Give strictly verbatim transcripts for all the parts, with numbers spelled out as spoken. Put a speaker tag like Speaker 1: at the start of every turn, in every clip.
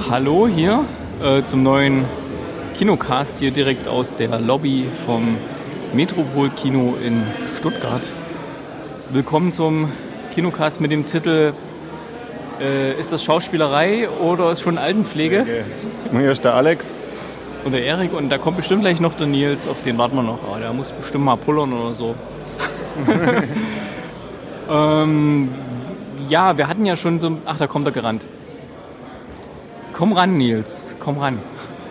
Speaker 1: Hallo hier äh, zum neuen Kinocast hier direkt aus der Lobby vom Metropol-Kino in Stuttgart. Willkommen zum Kinocast mit dem Titel äh, Ist das Schauspielerei oder ist schon Altenpflege?
Speaker 2: Okay. Hier ist der Alex.
Speaker 1: Und der Erik und da kommt bestimmt gleich noch der Nils, auf den warten wir noch. Oh, der muss bestimmt mal pullern oder so. ähm, ja, wir hatten ja schon so... Ach, da kommt er gerannt. Komm ran, Nils, komm ran.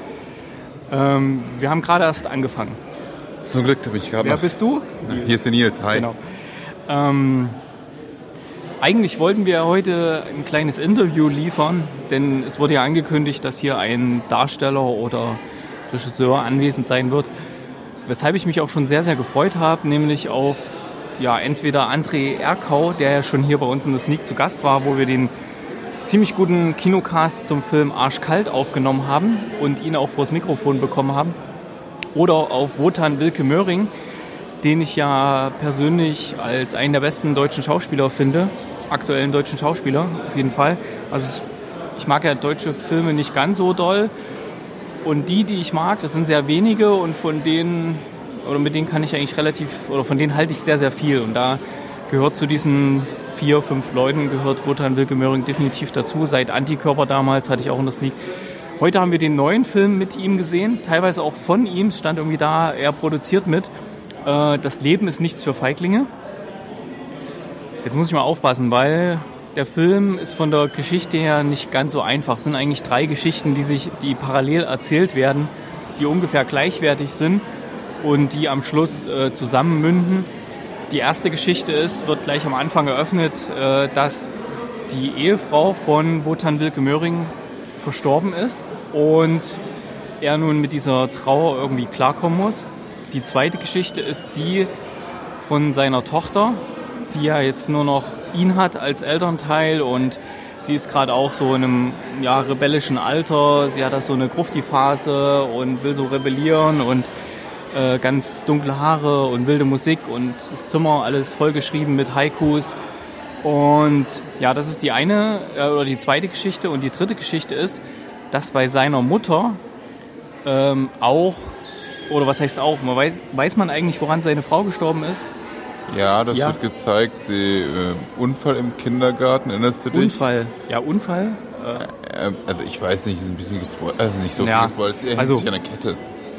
Speaker 1: Ähm, wir haben gerade erst angefangen.
Speaker 3: Zum Glück habe ich gerade
Speaker 1: Wer
Speaker 3: noch...
Speaker 1: bist du?
Speaker 3: Hier ist der Nils, hi.
Speaker 1: Genau. Ähm, eigentlich wollten wir heute ein kleines Interview liefern, denn es wurde ja angekündigt, dass hier ein Darsteller oder Regisseur anwesend sein wird, weshalb ich mich auch schon sehr, sehr gefreut habe, nämlich auf ja, entweder André Erkau, der ja schon hier bei uns in der Sneak zu Gast war, wo wir den ziemlich guten Kinocast zum Film Arschkalt aufgenommen haben und ihn auch vors Mikrofon bekommen haben, oder auf Wotan Wilke Möhring, den ich ja persönlich als einen der besten deutschen Schauspieler finde, aktuellen deutschen Schauspieler auf jeden Fall. Also ich mag ja deutsche Filme nicht ganz so doll und die, die ich mag, das sind sehr wenige und von denen, oder mit denen kann ich eigentlich relativ, oder von denen halte ich sehr, sehr viel und da gehört zu diesen vier, fünf Leuten, gehört Wotan Wilke Möhring definitiv dazu. Seit Antikörper damals hatte ich auch in der Sneak. Heute haben wir den neuen Film mit ihm gesehen, teilweise auch von ihm, stand irgendwie da, er produziert mit. Das Leben ist nichts für Feiglinge. Jetzt muss ich mal aufpassen, weil der Film ist von der Geschichte her nicht ganz so einfach. Es sind eigentlich drei Geschichten, die sich, die parallel erzählt werden, die ungefähr gleichwertig sind und die am Schluss äh, zusammenmünden. Die erste Geschichte ist, wird gleich am Anfang eröffnet, äh, dass die Ehefrau von Wotan Wilke Möhring verstorben ist und er nun mit dieser Trauer irgendwie klarkommen muss. Die zweite Geschichte ist die von seiner Tochter, die ja jetzt nur noch ihn hat als Elternteil und sie ist gerade auch so in einem ja, rebellischen Alter. Sie hat da so eine Grufti-Phase und will so rebellieren und äh, ganz dunkle Haare und wilde Musik und das Zimmer alles vollgeschrieben mit Haikus. Und ja, das ist die eine äh, oder die zweite Geschichte. Und die dritte Geschichte ist, dass bei seiner Mutter ähm, auch, oder was heißt auch, man weiß, weiß man eigentlich, woran seine Frau gestorben ist?
Speaker 3: Ja, das
Speaker 1: Ja.
Speaker 3: wird gezeigt. Sie, äh, Unfall im Kindergarten, erinnerst du dich?
Speaker 1: Unfall. Ja, Unfall.
Speaker 3: Äh, also ich weiß nicht, ist ein bisschen gespoilert, also nicht so
Speaker 1: Ja,
Speaker 3: viel gespoilert. Er hängt
Speaker 1: also-
Speaker 3: sich an der Kette.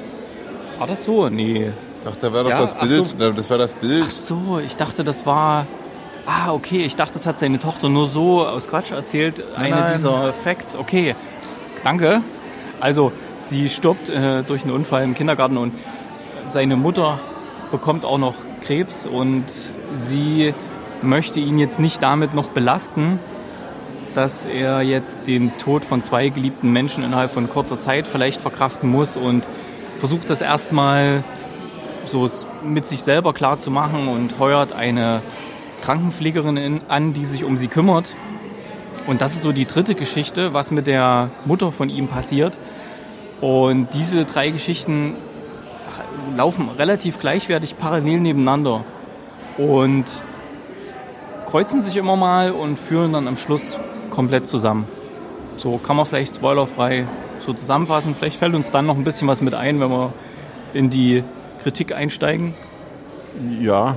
Speaker 1: War das so? Nee.
Speaker 3: Doch, da war doch
Speaker 1: Ja,
Speaker 3: das
Speaker 1: ach
Speaker 3: Bild.
Speaker 1: so.
Speaker 3: Das war das Bild.
Speaker 1: Ach so, ich dachte, das war... Ah, okay, ich dachte, das hat seine Tochter nur so aus Quatsch erzählt. Eine
Speaker 3: Nein.
Speaker 1: dieser Facts. Okay, danke. Also, sie stirbt äh, durch einen Unfall im Kindergarten und seine Mutter bekommt auch noch Krebs und sie möchte ihn jetzt nicht damit noch belasten, dass er jetzt den Tod von zwei geliebten Menschen innerhalb von kurzer Zeit vielleicht verkraften muss und versucht das erstmal so mit sich selber klar zu machen und heuert eine Krankenpflegerin in, an, die sich um sie kümmert. Und das ist so die dritte Geschichte, was mit der Mutter von ihm passiert. Und diese drei Geschichten laufen relativ gleichwertig parallel nebeneinander und kreuzen sich immer mal und führen dann am Schluss komplett zusammen. So kann man vielleicht spoilerfrei so zusammenfassen. Vielleicht fällt uns dann noch ein bisschen was mit ein, wenn wir in die Kritik einsteigen.
Speaker 2: Ja.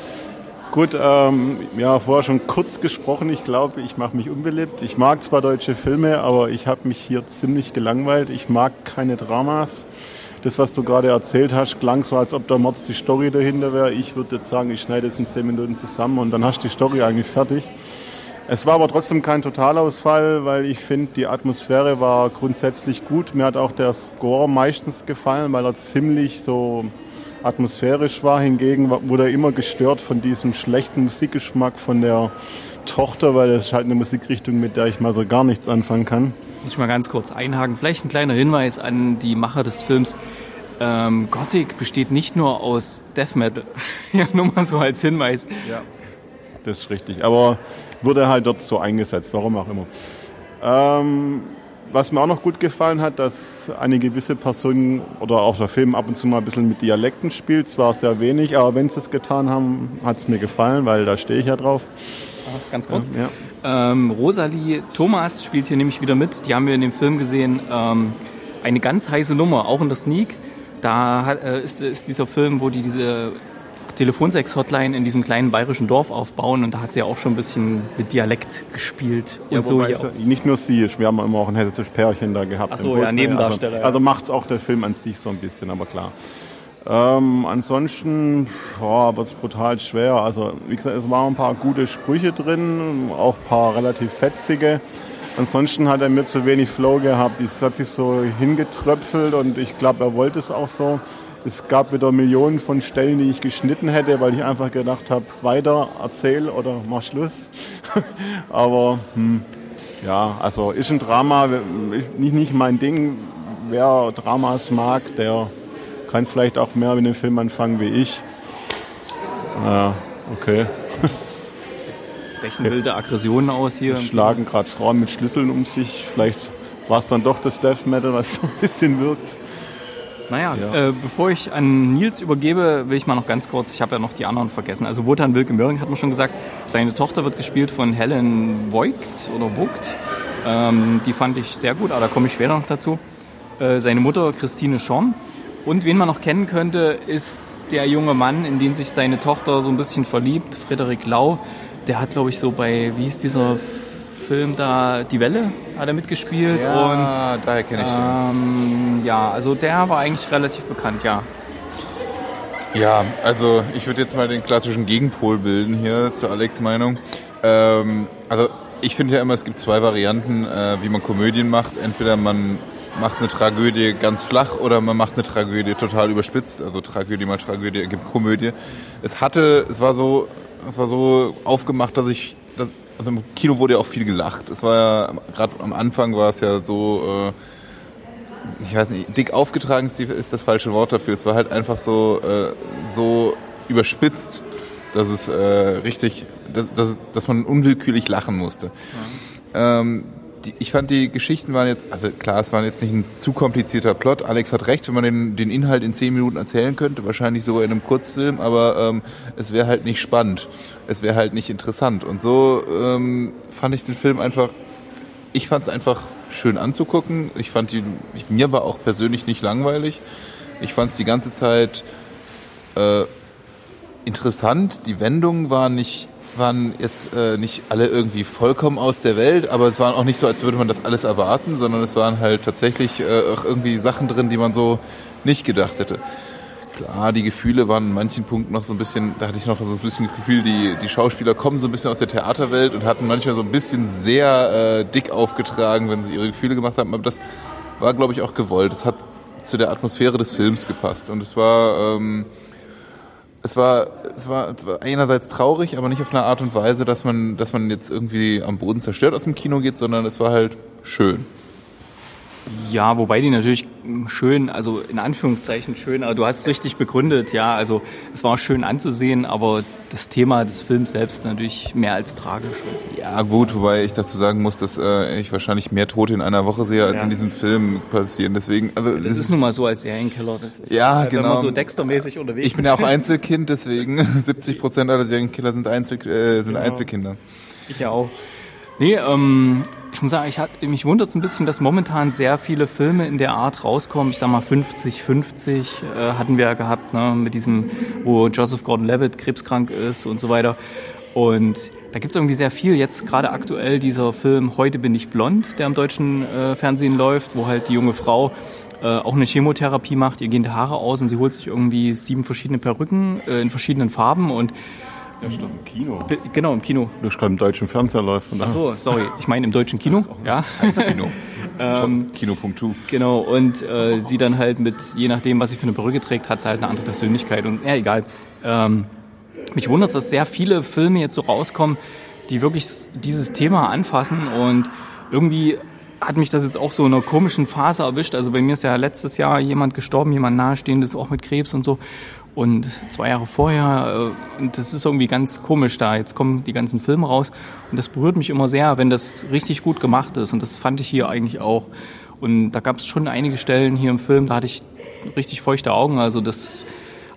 Speaker 2: Gut, ähm, ja, vorher schon kurz gesprochen. Ich glaube, ich mache mich unbeliebt. Ich mag zwar deutsche Filme, aber ich habe mich hier ziemlich gelangweilt. Ich mag keine Dramas. Das, was du gerade erzählt hast, klang so, als ob da Mords die Story dahinter wäre. Ich würde jetzt sagen, ich schneide es in zehn Minuten zusammen und dann hast du die Story eigentlich fertig. Es war aber trotzdem kein Totalausfall, weil ich finde, die Atmosphäre war grundsätzlich gut. Mir hat auch der Score meistens gefallen, weil er ziemlich so atmosphärisch war. Hingegen wurde er immer gestört von diesem schlechten Musikgeschmack von der Tochter, weil das ist halt eine Musikrichtung, mit der ich mal so gar nichts anfangen kann.
Speaker 1: Muss ich mal ganz kurz einhaken. Vielleicht ein kleiner Hinweis an die Macher des Films. Ähm, Gothic besteht nicht nur aus Death Metal. Ja, nur mal so als Hinweis.
Speaker 2: Ja, das ist richtig. Aber wurde halt dort so eingesetzt, warum auch immer. Ähm, was mir auch noch gut gefallen hat, dass eine gewisse Person oder auch der Film ab und zu mal ein bisschen mit Dialekten spielt. Zwar sehr wenig, aber wenn sie es getan haben, hat es mir gefallen, weil da stehe ich ja drauf.
Speaker 1: ganz kurz.
Speaker 2: Ja.
Speaker 1: Ähm, Rosalie Thomas spielt hier nämlich wieder mit. Die haben wir in dem Film gesehen. Ähm, eine ganz heiße Nummer, auch in der Sneak. Da hat, äh, ist, ist dieser Film, wo die diese Telefonsex-Hotline in diesem kleinen bayerischen Dorf aufbauen. Und da hat sie ja auch schon ein bisschen mit Dialekt gespielt.
Speaker 2: Ja,
Speaker 1: und so hier
Speaker 2: ja, nicht nur sie, wir haben immer auch ein hessisches Pärchen da gehabt.
Speaker 1: Ach so, ja, Nebendarsteller.
Speaker 2: Also, also macht es auch der Film an sich so ein bisschen, aber klar. Ähm, ansonsten oh, wird es brutal schwer. Also wie gesagt, es waren ein paar gute Sprüche drin, auch ein paar relativ fetzige. Ansonsten hat er mir zu wenig Flow gehabt. Es hat sich so hingetröpfelt und ich glaube, er wollte es auch so. Es gab wieder Millionen von Stellen, die ich geschnitten hätte, weil ich einfach gedacht habe, weiter, erzähl oder mach Schluss. Aber hm, ja, also ist ein Drama, nicht, nicht mein Ding. Wer Dramas mag, der kann vielleicht auch mehr mit dem Film anfangen wie ich. Ja, okay.
Speaker 1: Brechen wilde Aggressionen aus hier.
Speaker 2: Es schlagen gerade Frauen mit Schlüsseln um sich. Vielleicht war es dann doch das Death Metal, was so ein bisschen wirkt.
Speaker 1: Naja, ja. äh, bevor ich an Nils übergebe, will ich mal noch ganz kurz, ich habe ja noch die anderen vergessen. Also Wotan Wilke Möhring hat man schon gesagt, seine Tochter wird gespielt von Helen Voigt oder Vogt. Ähm, die fand ich sehr gut, aber da komme ich später noch dazu. Äh, seine Mutter Christine Schorn. Und wen man noch kennen könnte, ist der junge Mann, in den sich seine Tochter so ein bisschen verliebt, Frederik Lau. Der hat, glaube ich, so bei, wie hieß dieser Film da, Die Welle, hat er mitgespielt.
Speaker 3: Ja,
Speaker 1: und,
Speaker 3: daher kenne ich
Speaker 1: ähm, den. Ja, also der war eigentlich relativ bekannt, ja.
Speaker 3: Ja, also ich würde jetzt mal den klassischen Gegenpol bilden hier zu Alex' Meinung. Ähm, also ich finde ja immer, es gibt zwei Varianten, äh, wie man Komödien macht. Entweder man macht eine Tragödie ganz flach oder man macht eine Tragödie total überspitzt. Also Tragödie mal Tragödie ergibt Komödie. Es hatte, es war so, es war so aufgemacht, dass ich, dass, also im Kino wurde ja auch viel gelacht. Es war ja, gerade am Anfang war es ja so, äh, ich weiß nicht, dick aufgetragen ist, die, ist das falsche Wort dafür. Es war halt einfach so, äh, so überspitzt, dass es äh, richtig, dass, dass, dass man unwillkürlich lachen musste. Ja. Ähm, Die, ich fand, die Geschichten waren jetzt, also klar, es war jetzt nicht ein zu komplizierter Plot. Alex hat recht, wenn man den, den Inhalt in zehn Minuten erzählen könnte, wahrscheinlich sogar in einem Kurzfilm, aber ähm, es wäre halt nicht spannend. Es wäre halt nicht interessant. Und so ähm, fand ich den Film einfach, ich fand es einfach schön anzugucken. Ich fand die, ich, mir war auch persönlich nicht langweilig. Ich fand es die ganze Zeit äh, interessant. Die Wendungen waren nicht waren jetzt äh, nicht alle irgendwie vollkommen aus der Welt, aber es waren auch nicht so, als würde man das alles erwarten, sondern es waren halt tatsächlich äh, auch irgendwie Sachen drin, die man so nicht gedacht hätte. Klar, die Gefühle waren an manchen Punkten noch so ein bisschen, da hatte ich noch so ein bisschen das Gefühl, die, die Schauspieler kommen so ein bisschen aus der Theaterwelt und hatten manchmal so ein bisschen sehr äh, dick aufgetragen, wenn sie ihre Gefühle gemacht haben, aber das war, glaube ich, auch gewollt. Es hat zu der Atmosphäre des Films gepasst und es war... Ähm, Es war, es war, es war einerseits traurig, aber nicht auf eine Art und Weise, dass man, dass man jetzt irgendwie am Boden zerstört aus dem Kino geht, sondern es war halt schön.
Speaker 1: Ja, wobei die natürlich schön, also in Anführungszeichen schön, aber du hast es richtig begründet, ja, also es war schön anzusehen, aber das Thema des Films selbst natürlich mehr als tragisch.
Speaker 3: Ja gut, wobei ich dazu sagen muss, dass äh, ich wahrscheinlich mehr Tote in einer Woche sehe, als ja. in diesem Film passieren, deswegen... Also,
Speaker 1: das, das ist nun mal so als Serienkiller, das ist,
Speaker 3: ja,
Speaker 1: äh,
Speaker 3: genau.
Speaker 1: wenn man so Dexter-mäßig unterwegs ist.
Speaker 3: Ich bin ja auch Einzelkind, deswegen siebzig Prozent aller Serienkiller sind, Einzel, äh, sind genau. Einzelkinder.
Speaker 1: Ich ja auch. Nee, ähm, ich muss sagen, ich hat, mich wundert es ein bisschen, dass momentan sehr viele Filme in der Art rauskommen. Ich sag mal fünfzig fünfzig äh, hatten wir ja gehabt, ne, mit diesem, wo Joseph Gordon-Levitt krebskrank ist und so weiter. Und da gibt's irgendwie sehr viel. Jetzt gerade aktuell dieser Film Heute bin ich blond, der im deutschen äh, Fernsehen läuft, wo halt die junge Frau äh, auch eine Chemotherapie macht. Ihr gehen die Haare aus und sie holt sich irgendwie sieben verschiedene Perücken äh, in verschiedenen Farben und
Speaker 2: ja, stimmt, im Kino.
Speaker 1: B- genau, im Kino.
Speaker 2: Das gerade im deutschen Fernseher läuft.
Speaker 1: Ach so, sorry. Ich meine im deutschen Kino. Ja.
Speaker 3: Kino. ähm, Kino.tu.
Speaker 1: Genau. Und äh, sie dann halt mit, je nachdem, was sie für eine Perücke trägt, hat sie halt eine andere Persönlichkeit. Und ja, egal. Ähm, mich wundert es, dass sehr viele Filme jetzt so rauskommen, die wirklich dieses Thema anfassen. Und irgendwie hat mich das jetzt auch so in einer komischen Phase erwischt. Also bei mir ist ja letztes Jahr jemand gestorben, jemand Nahestehendes, auch mit Krebs und so. Und zwei Jahre vorher, und das ist irgendwie ganz komisch da, jetzt kommen die ganzen Filme raus und das berührt mich immer sehr, wenn das richtig gut gemacht ist und das fand ich hier eigentlich auch. Und da gab es schon einige Stellen hier im Film, da hatte ich richtig feuchte Augen, also das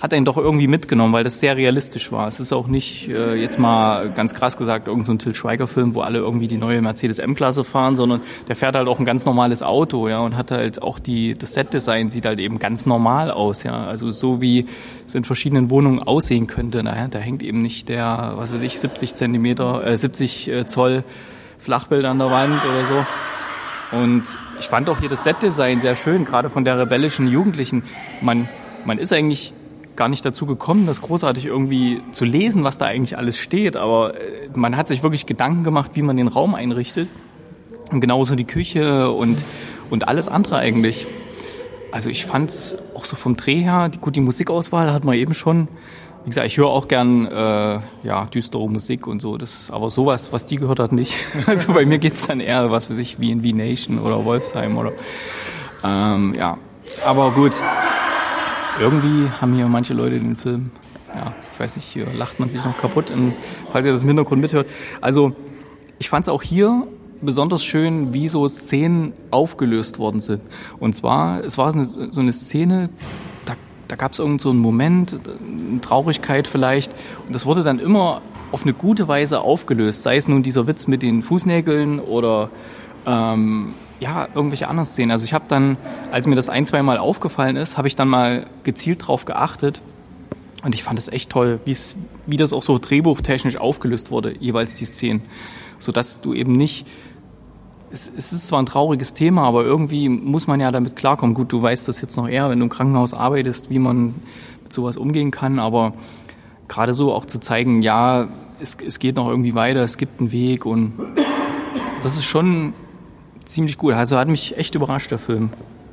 Speaker 1: hat einen doch irgendwie mitgenommen, weil das sehr realistisch war. Es ist auch nicht, äh, jetzt mal ganz krass gesagt, irgend so ein Til Schweiger-Film, wo alle irgendwie die neue Mercedes M-Klasse fahren, sondern der fährt halt auch ein ganz normales Auto, ja, und hat halt auch die, das Set-Design sieht halt eben ganz normal aus, ja, also so wie es in verschiedenen Wohnungen aussehen könnte. Naja, da hängt eben nicht der, was weiß ich, siebzig Zentimeter, äh, siebzig Zoll Flachbild an der Wand oder so. Und ich fand auch hier das Set-Design sehr schön, gerade von der rebellischen Jugendlichen. Man, man ist eigentlich gar nicht dazu gekommen, das großartig irgendwie zu lesen, was da eigentlich alles steht. Aber man hat sich wirklich Gedanken gemacht, wie man den Raum einrichtet. Und genauso die Küche und, und alles andere eigentlich. Also ich fand es auch so vom Dreh her, die, gut, die Musikauswahl hat man eben schon. Wie gesagt, ich höre auch gern äh, ja, düstere Musik und so, das, aber sowas, was die gehört hat, nicht. Also bei mir geht's dann eher, was weiß ich, wie in V-Nation oder Wolfsheim oder ähm, ja. Aber gut, irgendwie haben hier manche Leute den Film, ja, ich weiß nicht, hier lacht man sich noch kaputt, in, falls ihr das im Hintergrund mithört. Also ich fand's auch hier besonders schön, wie so Szenen aufgelöst worden sind. Und zwar, es war so eine, so eine Szene, da Da gab es irgend so einen Moment, eine Traurigkeit vielleicht. Und das wurde dann immer auf eine gute Weise aufgelöst. Sei es nun dieser Witz mit den Fußnägeln oder ähm, ja, irgendwelche anderen Szenen. Also ich habe dann, als mir das ein, zwei Mal aufgefallen ist, habe ich dann mal gezielt drauf geachtet. Und ich fand es echt toll, wie's, wie das auch so drehbuchtechnisch aufgelöst wurde, jeweils die Szenen. Sodass du eben nicht... Es ist zwar ein trauriges Thema, aber irgendwie muss man ja damit klarkommen. Gut, du weißt das jetzt noch eher, wenn du im Krankenhaus arbeitest, wie man mit sowas umgehen kann. Aber gerade so auch zu zeigen, ja, es, es geht noch irgendwie weiter, es gibt einen Weg. Und das ist schon ziemlich gut. Also hat mich echt überrascht, der Film.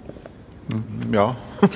Speaker 2: Hm. Ja.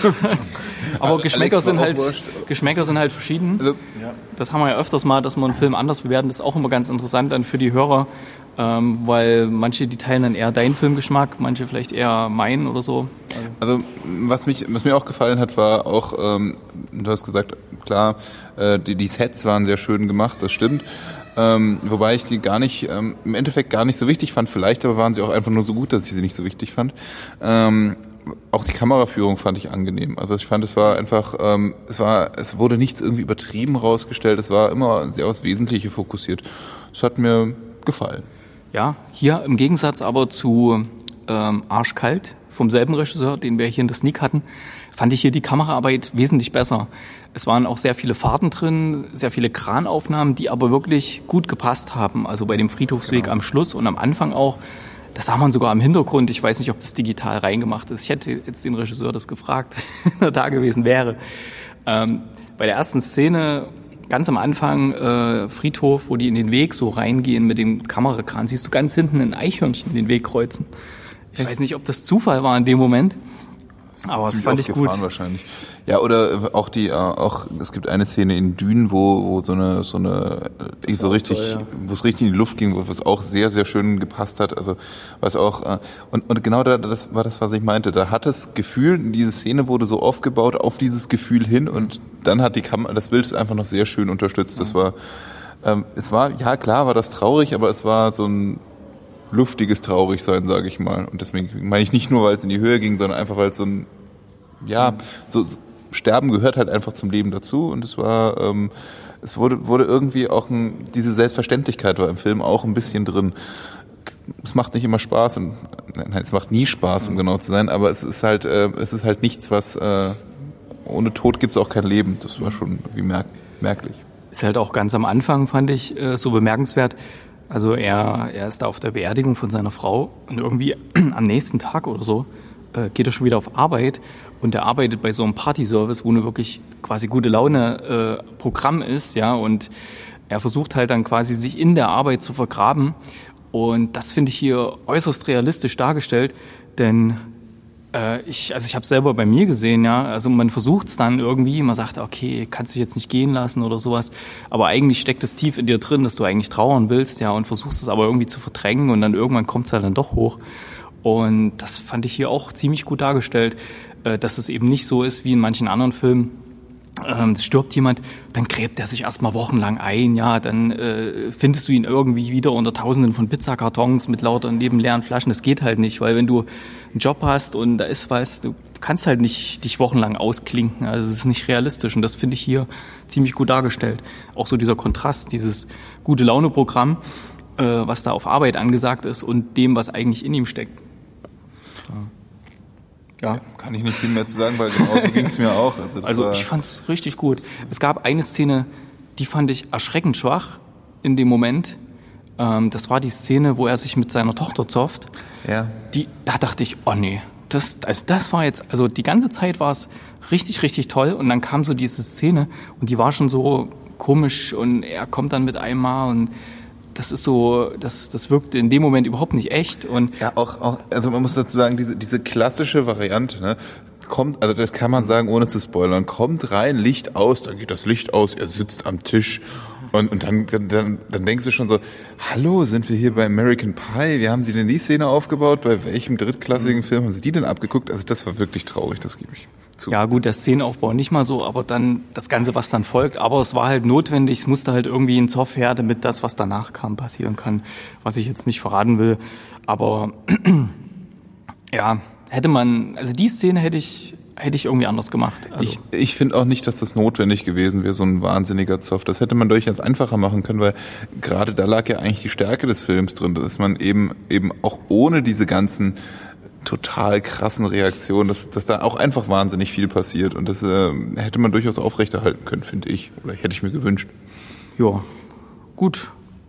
Speaker 1: Aber Geschmäcker sind, halt, Geschmäcker sind halt verschieden.
Speaker 3: Also,
Speaker 1: das haben wir ja öfters mal, dass wir einen Film anders bewerten. Das ist auch immer ganz interessant dann für die Hörer, ähm, weil manche, die teilen dann eher deinen Filmgeschmack, manche vielleicht eher meinen oder so.
Speaker 3: Also was mich, was mir auch gefallen hat, war auch, ähm, du hast gesagt, klar, äh, die, die Sets waren sehr schön gemacht, das stimmt. Ähm, wobei ich die gar nicht, ähm, im Endeffekt gar nicht so wichtig fand. Vielleicht aber waren sie auch einfach nur so gut, dass ich sie nicht so wichtig fand. Ähm, auch die Kameraführung fand ich angenehm. Also ich fand, es war einfach, ähm, es war, es wurde nichts irgendwie übertrieben rausgestellt. Es war immer sehr aufs Wesentliche fokussiert. Es hat mir gefallen.
Speaker 1: Ja, hier im Gegensatz aber zu ähm, Arschkalt vom selben Regisseur, den wir hier in der Sneak hatten, fand ich hier die Kameraarbeit wesentlich besser. Es waren auch sehr viele Fahrten drin, sehr viele Kranaufnahmen, die aber wirklich gut gepasst haben. Also bei dem Friedhofsweg genau. Am Schluss und am Anfang auch. Das sah man sogar im Hintergrund. Ich weiß nicht, ob das digital reingemacht ist. Ich hätte jetzt den Regisseur das gefragt, wenn er da gewesen wäre. Ähm, bei der ersten Szene, ganz am Anfang, äh, Friedhof, wo die in den Weg so reingehen mit dem Kamerakran, siehst du ganz hinten ein Eichhörnchen den Weg kreuzen. Ich weiß nicht, ob das Zufall war in dem Moment. Aber das fand ich gut.
Speaker 3: Wahrscheinlich. Ja, oder auch die, auch es gibt eine Szene in Dünen, wo, wo so eine, so eine, so richtig, toll, ja. wo es richtig in die Luft ging, wo es auch sehr, sehr schön gepasst hat. Also was auch und und genau da, das war das, was ich meinte. Da hat das Gefühl, diese Szene wurde so aufgebaut auf dieses Gefühl hin und dann hat die Kamera, das Bild ist einfach noch sehr schön unterstützt. Das war, ähm, es war, ja klar, war das traurig, aber es war so ein luftiges Traurigsein, sage ich mal. Und deswegen meine ich nicht nur, weil es in die Höhe ging, sondern einfach, weil es so ein, ja, so, so Sterben gehört halt einfach zum Leben dazu. Und es war, ähm, es wurde, wurde irgendwie auch ein, diese Selbstverständlichkeit war im Film auch ein bisschen drin. Es macht nicht immer Spaß und, nein, es macht nie Spaß, um genau zu sein, aber es ist halt, äh, es ist halt nichts, was, äh, ohne Tod gibt's auch kein Leben. Das war schon irgendwie merk- merklich.
Speaker 1: Ist halt auch ganz am Anfang, fand ich, äh, so bemerkenswert. Also er, er ist da auf der Beerdigung von seiner Frau und irgendwie am nächsten Tag oder so äh, geht er schon wieder auf Arbeit und er arbeitet bei so einem Partyservice, wo eine wirklich quasi gute Laune äh, Programm ist, ja, und er versucht halt dann quasi sich in der Arbeit zu vergraben und das finde ich hier äußerst realistisch dargestellt, denn Ich, also ich habe es selber bei mir gesehen, ja. Also man versucht es dann irgendwie, man sagt, okay, kannst dich jetzt nicht gehen lassen oder sowas. Aber eigentlich steckt es tief in dir drin, dass du eigentlich trauern willst, ja, und versuchst es aber irgendwie zu verdrängen und dann irgendwann kommt es halt dann doch hoch. Und das fand ich hier auch ziemlich gut dargestellt, dass es eben nicht so ist wie in manchen anderen Filmen, ähm, es stirbt jemand, dann gräbt er sich erstmal wochenlang ein, ja, dann äh, findest du ihn irgendwie wieder unter Tausenden von Pizzakartons mit lauter nebenleeren Flaschen. Das geht halt nicht, weil wenn du einen Job hast und da ist was, du kannst halt nicht dich wochenlang ausklinken. Also es ist nicht realistisch und das finde ich hier ziemlich gut dargestellt. Auch so dieser Kontrast, dieses Gute-Laune-Programm, äh, was da auf Arbeit angesagt ist und dem, was eigentlich in ihm steckt.
Speaker 3: Ja. Kann ich nicht viel mehr zu sagen, weil genau so ging es mir auch. Also,
Speaker 1: also ich fand es richtig gut. Es gab eine Szene, die fand ich erschreckend schwach in dem Moment. Ähm, das war die Szene, wo er sich mit seiner Tochter zofft.
Speaker 3: Ja.
Speaker 1: Die, da dachte ich, oh nee, das, also das war jetzt, also die ganze Zeit war es richtig, richtig toll. Und dann kam so diese Szene und die war schon so komisch und er kommt dann mit einmal und das ist so, das, das wirkte in dem Moment überhaupt nicht echt. Und
Speaker 3: ja, auch, auch, also man muss dazu sagen, diese, diese klassische Variante, ne, kommt, also das kann man sagen, ohne zu spoilern, kommt rein, Licht aus, dann geht das Licht aus, er sitzt am Tisch und, und dann, dann, dann denkst du schon so, hallo, sind wir hier bei American Pie? Wie haben Sie denn die Szene aufgebaut? Bei welchem drittklassigen Film haben Sie die denn abgeguckt? Also das war wirklich traurig, das gebe ich zu.
Speaker 1: Ja gut, der Szenenaufbau nicht mal so, aber dann das Ganze, was dann folgt. Aber es war halt notwendig, es musste halt irgendwie ein Zoff her, damit das, was danach kam, passieren kann. Was ich jetzt nicht verraten will. Aber ja, hätte man, also die Szene hätte ich, hätte ich irgendwie anders gemacht. Also.
Speaker 3: Ich, ich finde auch nicht, dass das notwendig gewesen wäre, so ein wahnsinniger Zoff. Das hätte man durchaus einfacher machen können, weil gerade da lag ja eigentlich die Stärke des Films drin, dass man eben, eben auch ohne diese ganzen total krassen Reaktionen, dass, dass da auch einfach wahnsinnig viel passiert und das äh, hätte man durchaus aufrechterhalten können, finde ich, oder hätte ich mir gewünscht.
Speaker 1: Ja, gut.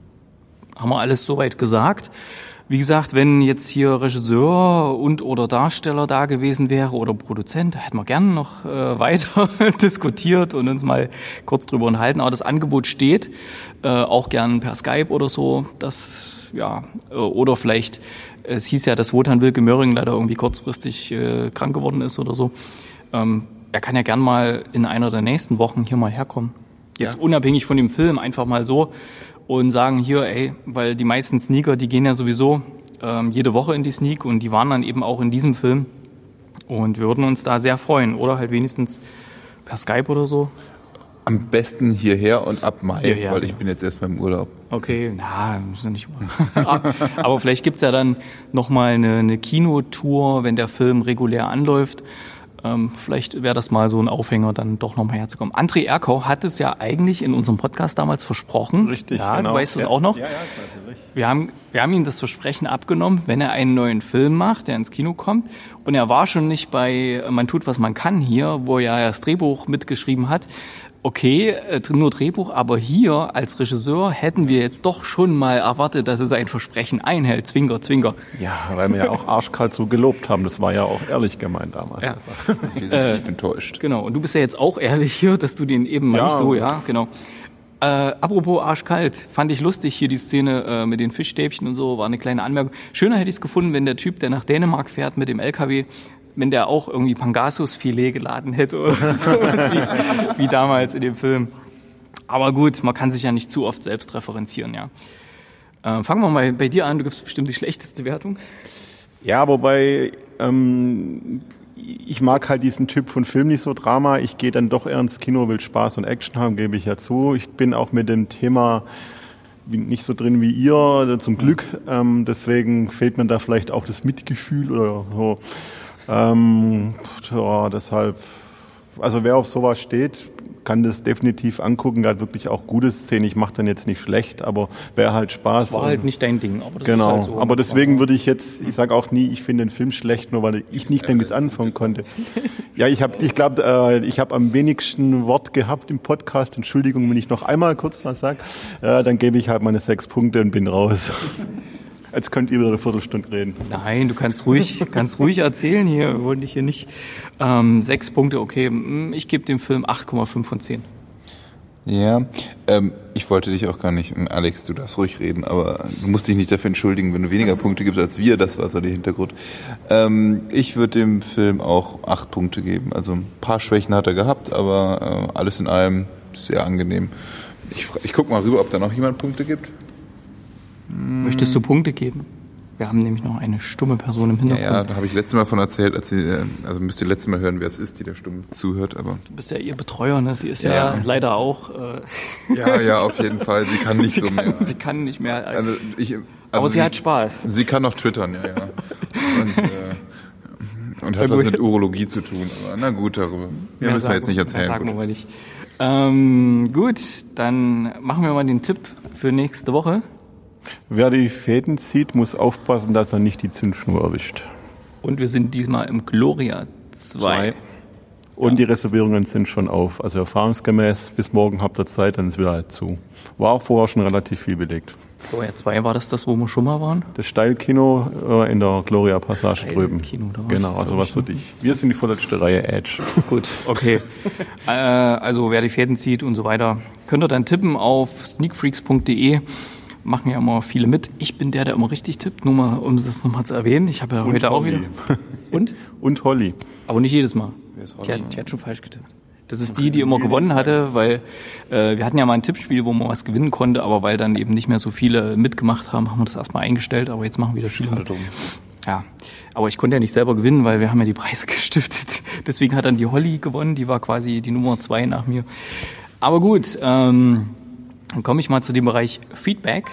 Speaker 1: Haben wir alles soweit gesagt. Wie gesagt, wenn jetzt hier Regisseur und oder Darsteller da gewesen wäre oder Produzent, da hätten wir gerne noch äh, weiter diskutiert und uns mal kurz drüber unterhalten. Aber das Angebot steht, äh, auch gern per Skype oder so, das ja, oder vielleicht, es hieß ja, dass Wotan Wilke Möhring leider irgendwie kurzfristig äh, krank geworden ist oder so. Ähm, er kann ja gern mal in einer der nächsten Wochen hier mal herkommen. Jetzt ja. Unabhängig von dem Film, einfach mal so und sagen hier, ey, weil die meisten Sneaker, die gehen ja sowieso ähm, jede Woche in die Sneak und die waren dann eben auch in diesem Film und wir würden uns da sehr freuen oder halt wenigstens per Skype oder so.
Speaker 3: Am besten hierher und ab Mai,
Speaker 1: hierher,
Speaker 3: weil ich bin jetzt erst mal im Urlaub.
Speaker 1: Okay, na, müssen nicht mal. Aber vielleicht gibt's ja dann nochmal eine, eine Kinotour, wenn der Film regulär anläuft. Ähm, vielleicht wäre das mal so ein Aufhänger, dann doch nochmal herzukommen. André Erkau hat es ja eigentlich in unserem Podcast damals versprochen.
Speaker 2: Richtig,
Speaker 1: ja,
Speaker 2: genau.
Speaker 1: Du weißt es
Speaker 2: ja.
Speaker 1: auch noch?
Speaker 2: Ja, ja, natürlich.
Speaker 1: Wir haben, wir haben ihm das Versprechen abgenommen, wenn er einen neuen Film macht, der ins Kino kommt. Und er war schon nicht bei Man tut, was man kann hier, wo er ja das Drehbuch mitgeschrieben hat. Okay, nur Drehbuch, aber hier als Regisseur hätten wir jetzt doch schon mal erwartet, dass er sein Versprechen einhält. Zwinker, Zwinker.
Speaker 2: Ja, weil wir ja auch arschkalt so gelobt haben. Das war ja auch ehrlich gemeint damals.
Speaker 1: Ja.
Speaker 3: Okay, äh, tief enttäuscht.
Speaker 1: Genau, und du bist ja jetzt auch ehrlich hier, dass du den eben
Speaker 2: ja.
Speaker 1: meinst. So, ja, genau. Äh, apropos arschkalt, fand ich lustig hier die Szene äh, mit den Fischstäbchen und so, war eine kleine Anmerkung. Schöner hätte ich es gefunden, wenn der Typ, der nach Dänemark fährt mit dem L K W, wenn der auch irgendwie Pangasius-Filet geladen hätte oder sowas wie, wie damals in dem Film. Aber gut, man kann sich ja nicht zu oft selbst referenzieren, ja. Äh, fangen wir mal bei dir an, du gibst bestimmt die schlechteste Wertung.
Speaker 2: Ja, wobei ähm, ich mag halt diesen Typ von Film nicht so Drama. Ich gehe dann doch eher ins Kino, will Spaß und Action haben, gebe ich ja zu. Ich bin auch mit dem Thema nicht so drin wie ihr, zum Glück. Ähm, deswegen fehlt mir da vielleicht auch das Mitgefühl oder so. Ähm, ja, deshalb, also wer auf sowas steht, kann das definitiv angucken. Der hat wirklich auch gute Szenen. Ich mache dann jetzt nicht schlecht, aber wäre halt Spaß.
Speaker 1: Das war halt nicht dein Ding. Aber das
Speaker 2: genau,
Speaker 1: ist halt so.
Speaker 2: Aber deswegen würde ich jetzt, ich sage auch nie, ich finde den Film schlecht, nur weil ich nicht damit anfangen konnte. Ja, ich habe, ich glaube, äh, ich habe am wenigsten Wort gehabt im Podcast. Entschuldigung, wenn ich noch einmal kurz was sage. Äh, dann gebe ich halt meine sechs Punkte und bin raus. Jetzt könnt ihr wieder eine Viertelstunde reden.
Speaker 1: Nein, du kannst ruhig, kannst ruhig erzählen hier. Wir wollen dich hier nicht. Ähm, sechs Punkte, okay. Ich gebe dem Film acht Komma fünf von zehn.
Speaker 3: Ja, ähm, ich wollte dich auch gar nicht, Alex, du darfst ruhig reden, aber du musst dich nicht dafür entschuldigen, wenn du weniger Punkte gibst als wir. Das war so der Hintergrund. Ähm, ich würde dem Film auch acht Punkte geben. Also ein paar Schwächen hat er gehabt, aber äh, alles in allem sehr angenehm. Ich, ich guck mal rüber, ob da noch jemand Punkte gibt.
Speaker 1: Möchtest du Punkte geben? Wir haben nämlich noch eine stumme Person im Hintergrund.
Speaker 3: Ja, ja, da habe ich letztes Mal von erzählt, als sie, also müsst ihr letztes Mal hören, wer es ist, die der stumm zuhört. Aber
Speaker 1: du bist ja ihr Betreuer, ne? Sie ist ja,
Speaker 3: ja
Speaker 1: leider auch. Äh
Speaker 3: ja, ja, auf jeden Fall. Sie kann nicht
Speaker 1: sie
Speaker 3: so
Speaker 1: kann,
Speaker 3: mehr.
Speaker 1: Sie kann nicht mehr.
Speaker 3: Also ich, also
Speaker 1: aber sie, sie hat Spaß.
Speaker 3: Sie kann noch twittern, ja, ja. Und, äh, und hat was mit Urologie zu tun. Aber na gut, darüber ja, müssen wir jetzt nicht erzählen.
Speaker 1: Sagen wir mal nicht. Ähm, gut, dann machen wir mal den Tipp für nächste Woche.
Speaker 2: Wer die Fäden zieht, muss aufpassen, dass er nicht die Zündschnur erwischt.
Speaker 1: Und wir sind diesmal im Gloria zwei.
Speaker 2: Und
Speaker 1: ja.
Speaker 2: Die Reservierungen sind schon auf. Also erfahrungsgemäß, bis morgen habt ihr Zeit, dann ist wieder halt zu. War vorher schon relativ viel belegt.
Speaker 1: Gloria zwei, war das das, wo wir schon mal waren?
Speaker 2: Das Steilkino äh, in der Gloria Passage
Speaker 1: Steil
Speaker 2: drüben.
Speaker 1: Kino, da war
Speaker 2: genau,
Speaker 1: ich,
Speaker 2: also was für dich. Wir sind die vorletzte Reihe Edge.
Speaker 1: Gut, okay. äh, also wer die Fäden zieht und so weiter, könnt ihr dann tippen auf sneakfreaks punkt de. Machen ja immer viele mit. Ich bin der, der immer richtig tippt, nur mal, um das nochmal zu erwähnen. Ich habe ja
Speaker 2: und
Speaker 1: heute
Speaker 2: Holly.
Speaker 1: auch wieder. Und?
Speaker 2: Und Holly.
Speaker 1: Aber nicht jedes Mal.
Speaker 3: Wer ist
Speaker 1: Die
Speaker 3: Holly?
Speaker 1: hat, die hat schon falsch getippt. Das ist die, die immer gewonnen hatte, weil äh, wir hatten ja mal ein Tippspiel, wo man was gewinnen konnte, aber weil dann eben nicht mehr so viele mitgemacht haben, haben wir das erstmal eingestellt, aber jetzt machen wieder viele mit. Ja, aber ich konnte ja nicht selber gewinnen, weil wir haben ja die Preise gestiftet. Deswegen hat dann die Holly gewonnen, die war quasi die Nummer zwei nach mir. Aber gut, ähm, dann komme ich mal zu dem Bereich Feedback.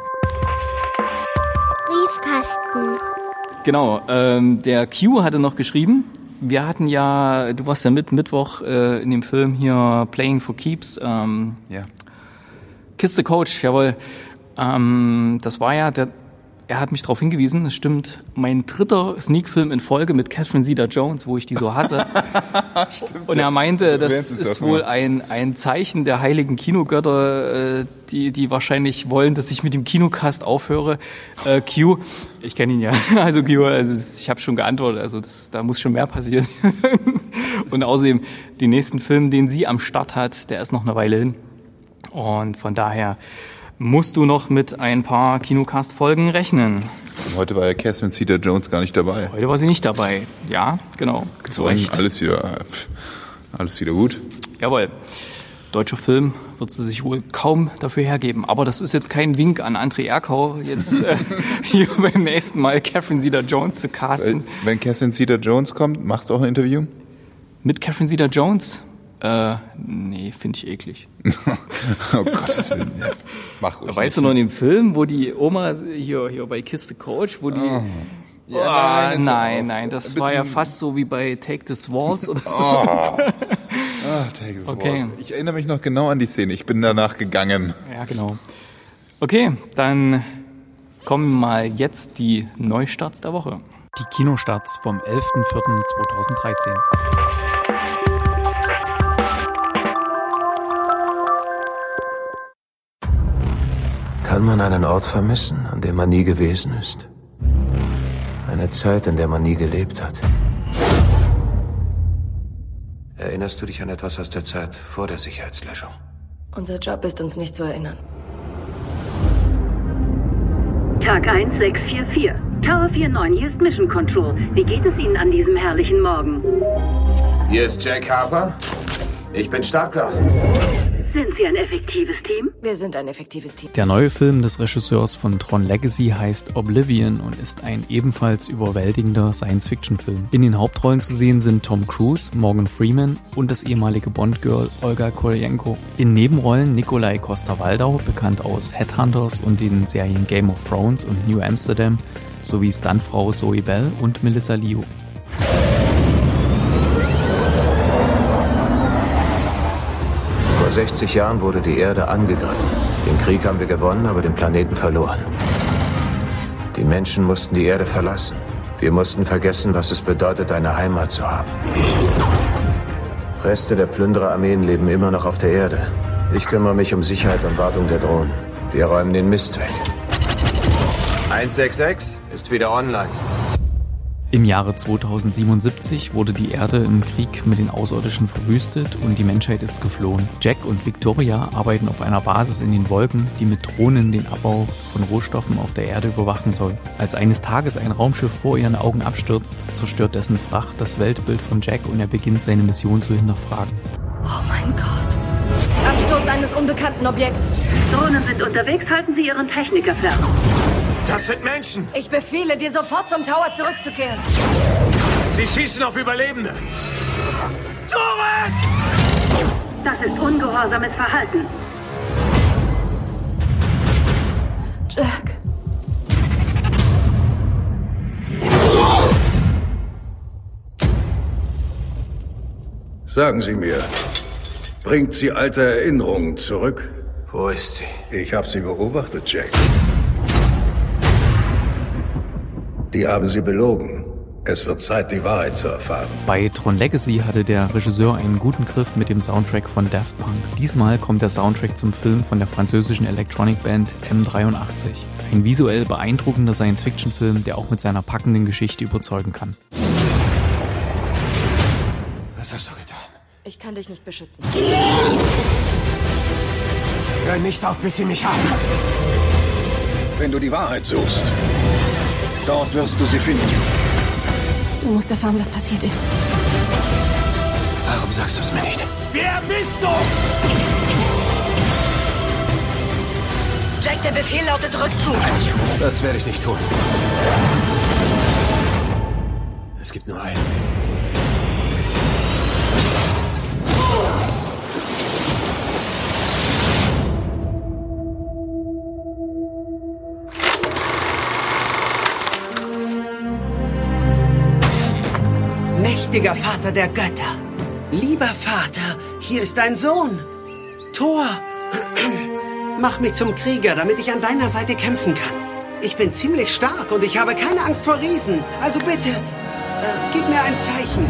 Speaker 4: Briefkasten.
Speaker 1: Genau, ähm, der Q hatte noch geschrieben, wir hatten ja, du warst ja mit Mittwoch äh, in dem Film hier Playing for Keeps. Ähm,
Speaker 3: ja.
Speaker 1: Kiss the Coach, jawohl. Ähm, das war ja, der, er hat mich darauf hingewiesen, das stimmt, mein dritter Sneak-Film in Folge mit Catherine Zeta-Jones, wo ich die so hasse.
Speaker 3: Stimmt,
Speaker 1: und er meinte, das
Speaker 3: es
Speaker 1: ist wohl ein, ein Zeichen der heiligen Kinogötter, äh, die, die wahrscheinlich wollen, dass ich mit dem Kinocast aufhöre. Äh, Q, ich kenne ihn ja, also Q, also ich habe schon geantwortet, also das, da muss schon mehr passieren. Und außerdem, den nächsten Film, den sie am Start hat, der ist noch eine Weile hin. Und von daher musst du noch mit ein paar Kinocast-Folgen rechnen.
Speaker 3: Und heute war ja Catherine Zeta-Jones gar nicht dabei.
Speaker 1: Heute war sie nicht dabei. Ja, genau. Zu Recht.
Speaker 3: Alles wieder, alles wieder gut.
Speaker 1: Jawohl. Deutscher Film wird sie sich wohl kaum dafür hergeben. Aber das ist jetzt kein Wink an André Erkau, jetzt äh, hier beim nächsten Mal Catherine Zeta-Jones zu casten.
Speaker 3: Wenn Catherine Zeta-Jones kommt, machst du auch ein Interview?
Speaker 1: Mit Catherine Zeta-Jones? Äh, nee, finde ich eklig.
Speaker 3: Oh Gottes Willen, ja. Mach ruhig.
Speaker 1: Weißt du noch in dem Film, wo die Oma hier, hier bei Kiss the Coach, wo die...
Speaker 3: Oh.
Speaker 1: Ja,
Speaker 3: Ja,
Speaker 1: nein,
Speaker 3: nein,
Speaker 1: nein,
Speaker 3: auf.
Speaker 1: nein, das
Speaker 3: Bitte.
Speaker 1: war ja fast so wie bei Take This Waltz oder so.
Speaker 3: Oh. Ah, take this
Speaker 1: Okay.
Speaker 3: word. Ich erinnere mich noch genau an die Szene. Ich bin danach gegangen.
Speaker 1: Ja, genau. Okay, dann kommen mal jetzt die Neustarts der Woche. Die Kinostarts vom elften vierten zweitausenddreizehn.
Speaker 5: Kann man einen Ort vermissen, an dem man nie gewesen ist? Eine Zeit, in der man nie gelebt hat? Erinnerst du dich an etwas aus der Zeit vor der Sicherheitslöschung?
Speaker 6: Unser Job ist, uns nicht zu erinnern.
Speaker 7: Tag eins sechs vier vier. Tower vier neun, hier ist Mission Control. Wie geht es Ihnen an diesem herrlichen Morgen?
Speaker 5: Hier ist Jack Harper. Ich bin startklar.
Speaker 7: Sind Sie ein effektives Team?
Speaker 6: Wir sind ein effektives Team.
Speaker 1: Der neue Film des Regisseurs von Tron Legacy heißt Oblivion und ist ein ebenfalls überwältigender Science-Fiction-Film. In den Hauptrollen zu sehen sind Tom Cruise, Morgan Freeman und das ehemalige Bond-Girl Olga Kurylenko. In Nebenrollen Nikolai Coster-Waldau, bekannt aus Headhunters und den Serien Game of Thrones und New Amsterdam, sowie Stuntfrau Zoe Bell und Melissa Leo.
Speaker 5: Vor sechzig Jahren wurde die Erde angegriffen. Den Krieg haben wir gewonnen, aber den Planeten verloren. Die Menschen mussten die Erde verlassen. Wir mussten vergessen, was es bedeutet, eine Heimat zu haben. Reste der Plündererarmeen leben immer noch auf der Erde. Ich kümmere mich um Sicherheit und Wartung der Drohnen. Wir räumen den Mist weg. eins sechs sechs ist wieder online.
Speaker 1: Im Jahre zweitausendsiebenundsiebzig wurde die Erde im Krieg mit den Außerirdischen verwüstet und die Menschheit ist geflohen. Jack und Victoria arbeiten auf einer Basis in den Wolken, die mit Drohnen den Abbau von Rohstoffen auf der Erde überwachen soll. Als eines Tages ein Raumschiff vor ihren Augen abstürzt, zerstört dessen Fracht das Weltbild von Jack und er beginnt seine Mission zu hinterfragen.
Speaker 6: Oh mein Gott. Absturz eines unbekannten Objekts.
Speaker 7: Drohnen sind unterwegs, halten Sie Ihren Techniker fern.
Speaker 4: Das sind Menschen.
Speaker 6: Ich befehle dir sofort zum Tower zurückzukehren.
Speaker 4: Sie schießen auf Überlebende. Zurück!
Speaker 7: Das ist ungehorsames Verhalten.
Speaker 6: Jack.
Speaker 8: Sagen Sie mir, bringt sie alte Erinnerungen zurück?
Speaker 5: Wo ist sie?
Speaker 8: Ich habe sie beobachtet, Jack. Die haben sie belogen. Es wird Zeit, die Wahrheit zu erfahren.
Speaker 1: Bei Tron Legacy hatte der Regisseur einen guten Griff mit dem Soundtrack von Daft Punk. Diesmal kommt der Soundtrack zum Film von der französischen Electronic Band M dreiundachtzig. Ein visuell beeindruckender Science-Fiction-Film, der auch mit seiner packenden Geschichte überzeugen kann.
Speaker 4: Was hast du getan?
Speaker 6: Ich kann dich nicht beschützen.
Speaker 4: Hör nicht auf, bis sie mich haben.
Speaker 8: Wenn du die Wahrheit suchst, dort wirst du sie finden.
Speaker 6: Du musst erfahren, was passiert ist.
Speaker 4: Warum sagst du es mir nicht? Wer bist du?
Speaker 6: Jack, der Befehl lautet Rückzug.
Speaker 4: Das werde ich nicht tun. Es gibt nur einen Weg.
Speaker 9: Mächtiger Vater der Götter, lieber Vater, hier ist dein Sohn. Thor, mach mich zum Krieger, damit ich an deiner Seite kämpfen kann. Ich bin ziemlich stark und ich habe keine Angst vor Riesen. Also bitte, äh, gib mir ein Zeichen.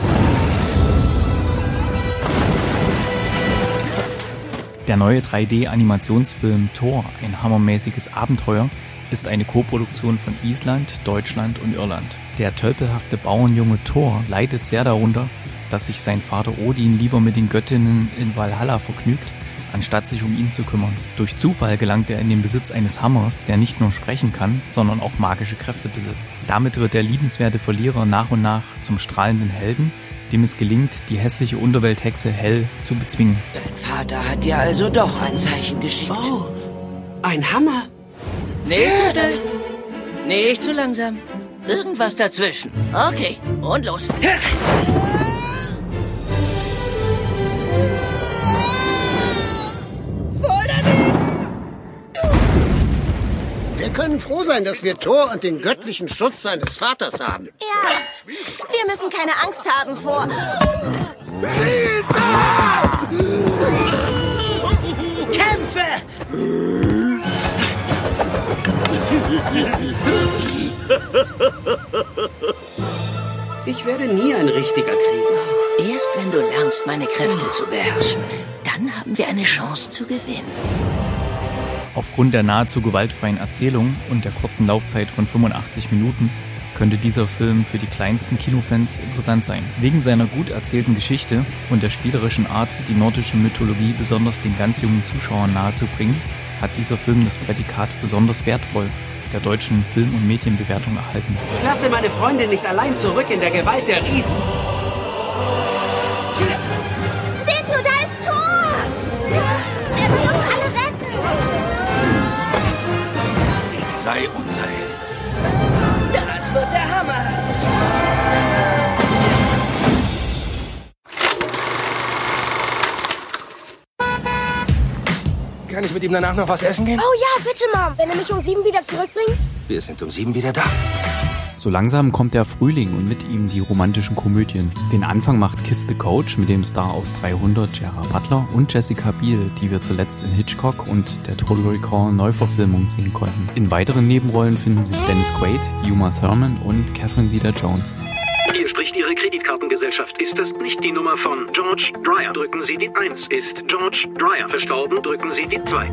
Speaker 1: Der neue drei D-Animationsfilm Thor, ein hammermäßiges Abenteuer, ist eine Koproduktion von Island, Deutschland und Irland. Der tölpelhafte Bauernjunge Thor leidet sehr darunter, dass sich sein Vater Odin lieber mit den Göttinnen in Valhalla vergnügt, anstatt sich um ihn zu kümmern. Durch Zufall gelangt er in den Besitz eines Hammers, der nicht nur sprechen kann, sondern auch magische Kräfte besitzt. Damit wird der liebenswerte Verlierer nach und nach zum strahlenden Helden, dem es gelingt, die hässliche Unterwelthexe Hel zu bezwingen.
Speaker 9: Dein Vater hat dir also doch ein Zeichen geschickt. Oh, ein Hammer?
Speaker 10: Nicht zu schnell. Nicht zu langsam. Irgendwas dazwischen. Okay, und los.
Speaker 9: Wir können froh sein, dass wir Thor und den göttlichen Schutz seines Vaters haben.
Speaker 11: Ja, wir müssen keine Angst haben vor...
Speaker 9: Kämpfe! Ich werde nie ein richtiger Krieger.
Speaker 10: Erst wenn du lernst, meine Kräfte zu beherrschen, dann haben wir eine Chance zu gewinnen.
Speaker 1: Aufgrund der nahezu gewaltfreien Erzählung und der kurzen Laufzeit von fünfundachtzig Minuten könnte dieser Film für die kleinsten Kinofans interessant sein. Wegen seiner gut erzählten Geschichte und der spielerischen Art, die nordische Mythologie besonders den ganz jungen Zuschauern nahezubringen, hat dieser Film das Prädikat besonders wertvoll der deutschen Film- und Medienbewertung erhalten.
Speaker 9: Ich lasse meine Freundin nicht allein zurück in der Gewalt der Riesen.
Speaker 11: Seht nur, da ist Thor! Er will uns alle retten!
Speaker 4: Sei unser Held.
Speaker 10: Das wird der Hammer!
Speaker 4: Kann ich mit ihm danach noch was essen gehen?
Speaker 11: Oh ja, bitte, Mom. Wenn er mich um sieben wieder zurückbringt.
Speaker 4: Wir sind um sieben wieder da.
Speaker 1: So langsam kommt der Frühling und mit ihm die romantischen Komödien. Den Anfang macht Kiss the Coach mit dem Star aus dreihundert Gerard Butler und Jessica Biel, die wir zuletzt in Hitchcock und der Total Recall Neuverfilmung sehen konnten. In weiteren Nebenrollen finden sich Dennis Quaid, Uma Thurman und Catherine Zeta-Jones.
Speaker 12: Hier spricht Ihre Kreditkartengesellschaft. Ist das nicht die Nummer von George Dreyer? Drücken Sie die eins. Ist George Dreyer verstorben? Drücken Sie die zwei.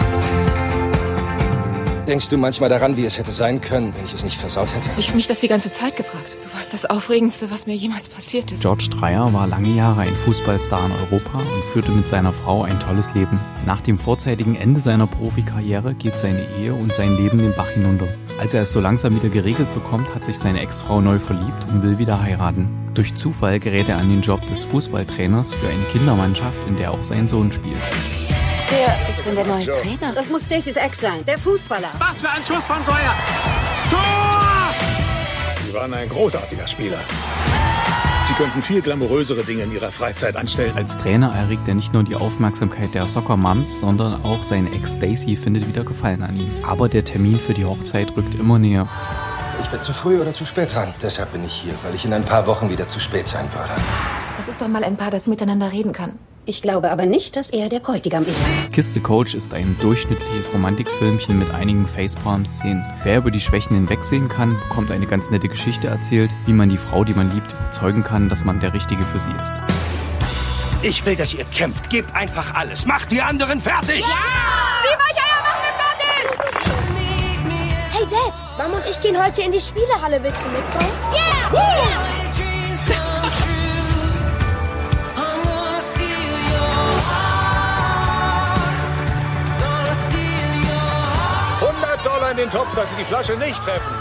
Speaker 4: Denkst du manchmal daran, wie es hätte sein können, wenn ich es nicht versaut hätte?
Speaker 13: Ich habe mich das die ganze Zeit gefragt. Du warst das Aufregendste, was mir jemals passiert ist.
Speaker 1: George Dreyer war lange Jahre ein Fußballstar in Europa und führte mit seiner Frau ein tolles Leben. Nach dem vorzeitigen Ende seiner Profikarriere geht seine Ehe und sein Leben den Bach hinunter. Als er es so langsam wieder geregelt bekommt, hat sich seine Ex-Frau neu verliebt und will wieder heiraten. Durch Zufall gerät er an den Job des Fußballtrainers für eine Kindermannschaft, in der auch sein Sohn spielt.
Speaker 6: Wer ist denn der neue
Speaker 14: Joe.
Speaker 6: Trainer?
Speaker 14: Das muss Stacys Ex sein, der Fußballer.
Speaker 12: Was für ein Schuss von Dreyer! Tor!
Speaker 8: Sie waren ein großartiger Spieler. Sie könnten viel glamourösere Dinge in ihrer Freizeit anstellen.
Speaker 1: Als Trainer erregt er nicht nur die Aufmerksamkeit der Soccer-Mums, sondern auch seine Ex Stacey findet wieder Gefallen an ihm. Aber der Termin für die Hochzeit rückt immer näher.
Speaker 4: Ich bin zu früh oder zu spät dran. Deshalb bin ich hier, weil ich in ein paar Wochen wieder zu spät sein würde.
Speaker 13: Das ist doch mal ein Paar, das miteinander reden kann.
Speaker 14: Ich glaube aber nicht, dass er der Bräutigam ist.
Speaker 1: Kiss the Coach ist ein durchschnittliches Romantikfilmchen mit einigen Facepalm-Szenen. Wer über die Schwächen hinwegsehen kann, bekommt eine ganz nette Geschichte erzählt, wie man die Frau, die man liebt, überzeugen kann, dass man der Richtige für sie ist.
Speaker 15: Ich will, dass ihr kämpft. Gebt einfach alles. Macht die anderen fertig!
Speaker 11: Ja! Die Weicheier machen wir fertig!
Speaker 16: Hey Dad, Mom und ich gehen heute in die Spielehalle. Willst du mitkommen?
Speaker 11: Yeah! yeah!
Speaker 8: hundert Dollar in den Topf, dass Sie die Flasche nicht treffen.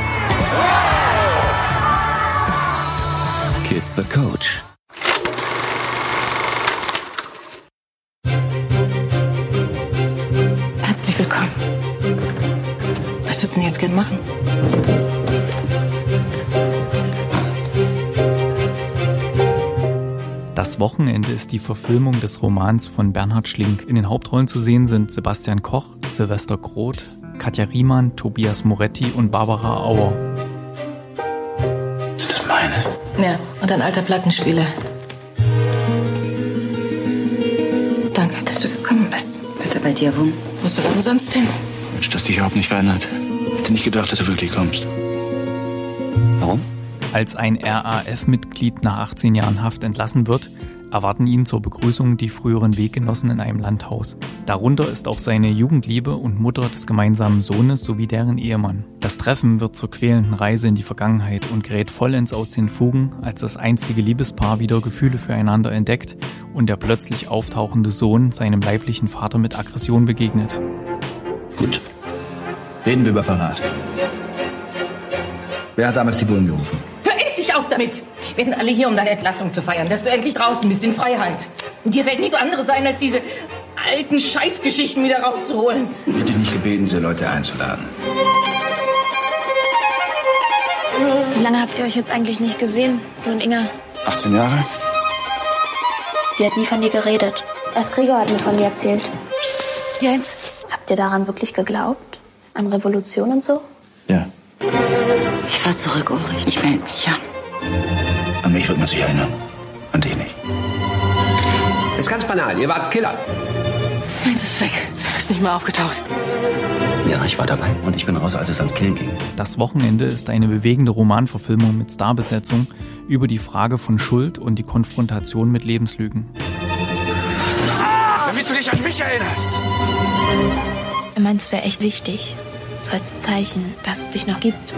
Speaker 17: Kiss the Coach.
Speaker 13: Herzlich willkommen. Was würdest du denn jetzt gern machen?
Speaker 1: Das Wochenende ist die Verfilmung des Romans von Bernhard Schlink. In den Hauptrollen zu sehen sind Sebastian Koch, Sylvester Groth, Katja Riemann, Tobias Moretti und Barbara Auer.
Speaker 17: Ist das meine?
Speaker 13: Ja, und ein alter Plattenspieler. Danke, dass du gekommen bist.
Speaker 14: Wird er bei dir wohnen?
Speaker 13: Wo soll er denn sonst hin?
Speaker 17: Mensch, das dich überhaupt nicht verändert. Hätte nicht gedacht, dass du wirklich kommst. Warum?
Speaker 1: Als ein R A F-Mitglied nach achtzehn Jahren Haft entlassen wird, erwarten ihn zur Begrüßung die früheren Weggenossen in einem Landhaus. Darunter ist auch seine Jugendliebe und Mutter des gemeinsamen Sohnes sowie deren Ehemann. Das Treffen wird zur quälenden Reise in die Vergangenheit und gerät vollends aus den Fugen, als das einstige Liebespaar wieder Gefühle füreinander entdeckt und der plötzlich auftauchende Sohn seinem leiblichen Vater mit Aggression begegnet.
Speaker 17: Gut. Reden wir über Verrat. Wer hat damals die Bullen gerufen?
Speaker 10: Hör endlich auf damit! Wir sind alle hier, um deine Entlassung zu feiern, dass du endlich draußen bist, in Freiheit. Und dir fällt nichts anderes ein, als diese alten Scheißgeschichten wieder rauszuholen.
Speaker 17: Ich hätte dich nicht gebeten, diese Leute einzuladen.
Speaker 16: Wie lange habt ihr euch jetzt eigentlich nicht gesehen, du und Inga?
Speaker 17: achtzehn Jahre?
Speaker 16: Sie hat nie von dir geredet. Erst Gregor hat mir von dir erzählt.
Speaker 13: Jens?
Speaker 16: Habt ihr daran wirklich geglaubt? An Revolution und so?
Speaker 17: Ja.
Speaker 14: Ich fahr zurück, Ulrich. Ich melde mich an.
Speaker 17: An mich wird man sich erinnern. An dich nicht.
Speaker 4: Ist ganz banal. Ihr wart Killer.
Speaker 13: Jens ist weg. Er ist nicht mehr aufgetaucht.
Speaker 17: Ja, ich war dabei. Und ich bin raus, als es ans Killen ging.
Speaker 1: Das Wochenende ist eine bewegende Romanverfilmung mit Starbesetzung über die Frage von Schuld und die Konfrontation mit Lebenslügen.
Speaker 15: Damit du dich an mich erinnerst.
Speaker 16: Er meint, es wäre echt wichtig. So als Zeichen, dass es sich noch gibt.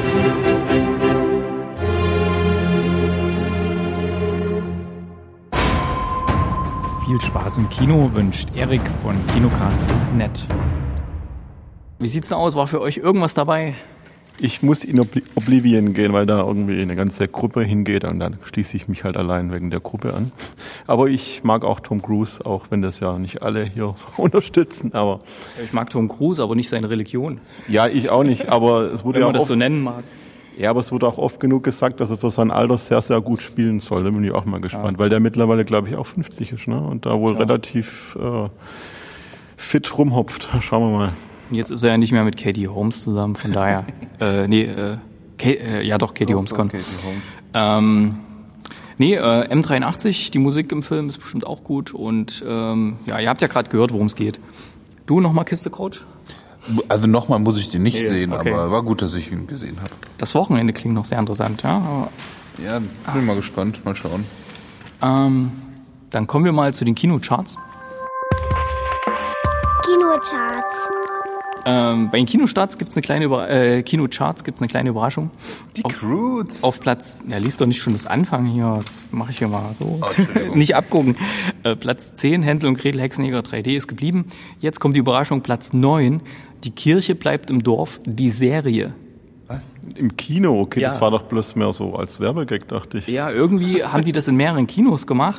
Speaker 1: Viel Spaß im Kino wünscht Erik von Kinocast punkt net. Wie sieht's denn aus? War für euch irgendwas dabei?
Speaker 2: Ich muss in Obli- Oblivion gehen, weil da irgendwie eine ganze Gruppe hingeht und dann schließe ich mich halt allein wegen der Gruppe an. Aber ich mag auch Tom Cruise, auch wenn das ja nicht alle hier unterstützen. Aber
Speaker 1: ich mag Tom Cruise, aber nicht seine Religion.
Speaker 2: Ja, ich auch nicht, aber es wurde
Speaker 1: wenn
Speaker 2: ja
Speaker 1: man
Speaker 2: auch
Speaker 1: das so nennen mag.
Speaker 2: Ja, aber es wurde auch oft genug gesagt, dass er für sein Alter sehr, sehr gut spielen soll. Da bin ich auch mal gespannt, ja. Weil der mittlerweile, glaube ich, auch fünfzig ist, ne? Und da wohl ja. relativ äh, fit rumhopft. Schauen wir mal.
Speaker 1: Jetzt ist er ja nicht mehr mit Katie Holmes zusammen, von daher, äh, nee, äh, Kay, äh, ja doch, Katie doch, Holmes kann. Katie Holmes. Ähm, nee, äh, M dreiundachtzig, die Musik im Film ist bestimmt auch gut und ähm, ja, ihr habt ja gerade gehört, worum es geht. Du nochmal Kiss the Coach?
Speaker 3: Also nochmal muss ich den nicht nee, sehen,
Speaker 1: okay.
Speaker 3: aber war gut, dass ich ihn gesehen habe.
Speaker 1: Das Wochenende klingt noch sehr interessant, ja. Aber,
Speaker 3: ja, bin ah. mal gespannt, mal schauen.
Speaker 1: Ähm, dann kommen wir mal zu den Kinocharts.
Speaker 16: Kinocharts.
Speaker 1: Ähm, bei den Kinostarts gibt's eine kleine Über- äh, Kinocharts gibt's eine kleine Überraschung.
Speaker 3: Die
Speaker 1: auf,
Speaker 3: Croods.
Speaker 1: Auf Platz, ja, liest doch nicht schon das Anfang hier, das mache ich hier mal so. Oh, nicht abgucken. Äh, Platz zehn, Hänsel und Gretel Hexenjäger drei D ist geblieben. Jetzt kommt die Überraschung, Platz neun, Die Kirche bleibt im Dorf, die Serie.
Speaker 2: Was? Im Kino? Okay, ja. Das war doch bloß mehr so als Werbegag, dachte ich.
Speaker 1: Ja, irgendwie haben die das in mehreren Kinos gemacht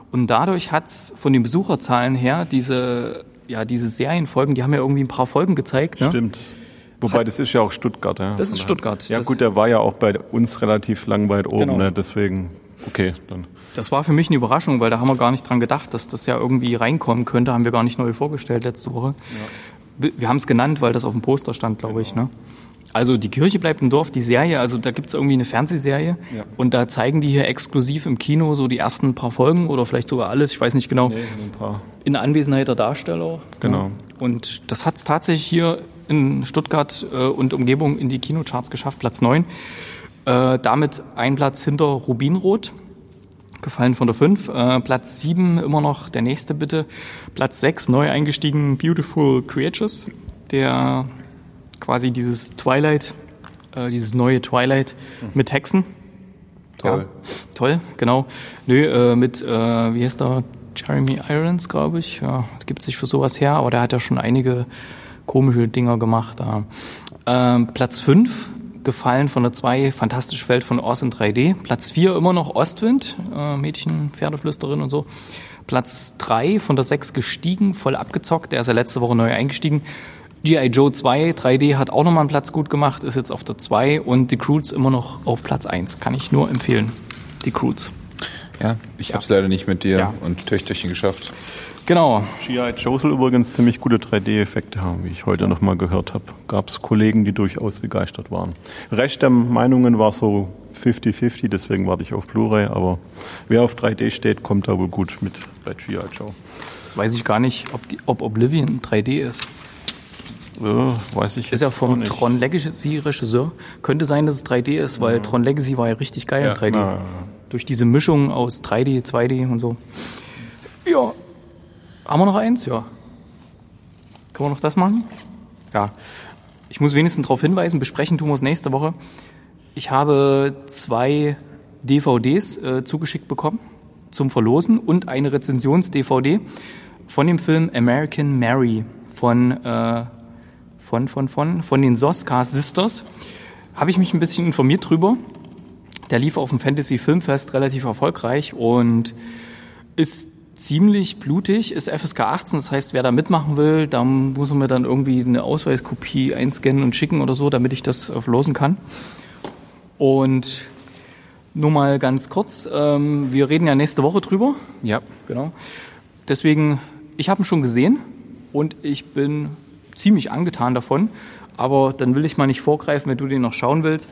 Speaker 1: Und dadurch hat's von den Besucherzahlen her diese, ja, diese Serienfolgen, die haben ja irgendwie ein paar Folgen gezeigt. Ne?
Speaker 2: Stimmt. Wobei, hat's, das ist ja auch Stuttgart. Ja.
Speaker 1: Das ist Stuttgart.
Speaker 2: Ja
Speaker 1: das
Speaker 2: gut, der war ja auch bei uns relativ lang weit oben,
Speaker 1: genau.
Speaker 2: ne? Deswegen, okay, dann.
Speaker 1: Das war für mich eine Überraschung, weil da haben wir gar nicht dran gedacht, dass das ja irgendwie reinkommen könnte. Haben wir gar nicht neu vorgestellt letzte Woche. Ja. Wir haben es genannt, weil das auf dem Poster stand, glaube genau. ich. Ne? Also die Kirche bleibt im Dorf, die Serie, also da gibt es irgendwie eine Fernsehserie. Ja. Und da zeigen die hier exklusiv im Kino so die ersten paar Folgen oder vielleicht sogar alles, ich weiß nicht genau. Nee, ein paar. In Anwesenheit der Darsteller.
Speaker 2: Genau.
Speaker 1: Ja. Und das hat es tatsächlich hier in Stuttgart äh, und Umgebung in die Kinocharts geschafft, Platz neun. Äh, damit ein Platz hinter Rubinrot. Gefallen von der fünf. Äh, Platz sieben immer noch der nächste bitte. Platz sechs neu eingestiegen Beautiful Creatures, der quasi dieses Twilight, äh, dieses neue Twilight mhm. mit Hexen.
Speaker 3: Toll.
Speaker 1: Ja, toll, genau. Nö, äh, mit, äh, wie heißt der? Jeremy Irons, glaube ich. Ja, gibt sich für sowas her, aber der hat ja schon einige komische Dinger gemacht. Ja. Äh, Platz fünf. Gefallen von der zwei, Fantastische Welt von Oz in drei D. Platz vier immer noch Ostwind, äh, Mädchen, Pferdeflüsterin und so. Platz drei von der sechs gestiegen, voll abgezockt. Der ist ja letzte Woche neu eingestiegen. G I. Joe zwei, drei D hat auch nochmal einen Platz gut gemacht, ist jetzt auf der zwei. Und The Croods immer noch auf Platz eins. Kann ich nur empfehlen. The Croods.
Speaker 3: Ja, ich ja. hab's leider nicht mit dir
Speaker 1: ja.
Speaker 3: und Töchterchen geschafft.
Speaker 1: Genau.
Speaker 2: G I. Joe soll übrigens ziemlich gute drei D-Effekte haben, wie ich heute noch mal gehört habe. Gab es Kollegen, die durchaus begeistert waren. Rest der Meinungen war so fünfzig fünfzig, deswegen warte ich auf Blu-ray. Aber wer auf drei D steht, kommt da wohl gut mit bei G I. Joe.
Speaker 1: Jetzt weiß ich gar nicht, ob, die, ob Oblivion drei D ist.
Speaker 2: Ja, weiß ich.
Speaker 1: Ist ja vom Tron Legacy Regisseur. Könnte sein, dass es drei D ist, weil ja. Tron Legacy war ja richtig geil
Speaker 2: ja,
Speaker 1: in drei D.
Speaker 2: Na, ja.
Speaker 1: Durch diese Mischung aus drei D, zwei D und so. Ja. Haben wir noch eins? Ja. Können wir noch das machen? Ja. Ich muss wenigstens darauf hinweisen, besprechen tun wir es nächste Woche. Ich habe zwei D V Ds äh, zugeschickt bekommen zum Verlosen und eine Rezensions-D V D von dem Film American Mary von, äh, von, von, von, von den Soska Sisters. Habe ich mich ein bisschen informiert drüber. Der lief auf dem Fantasy Filmfest relativ erfolgreich und ist ziemlich blutig, ist F S K achtzehn, das heißt, wer da mitmachen will, da muss man mir dann irgendwie eine Ausweiskopie einscannen und schicken oder so, damit ich das verlosen kann. Und nur mal ganz kurz, ähm, wir reden ja nächste Woche drüber.
Speaker 2: Ja.
Speaker 1: Genau. Deswegen, ich habe ihn schon gesehen und ich bin ziemlich angetan davon, aber dann will ich mal nicht vorgreifen, wenn du den noch schauen willst.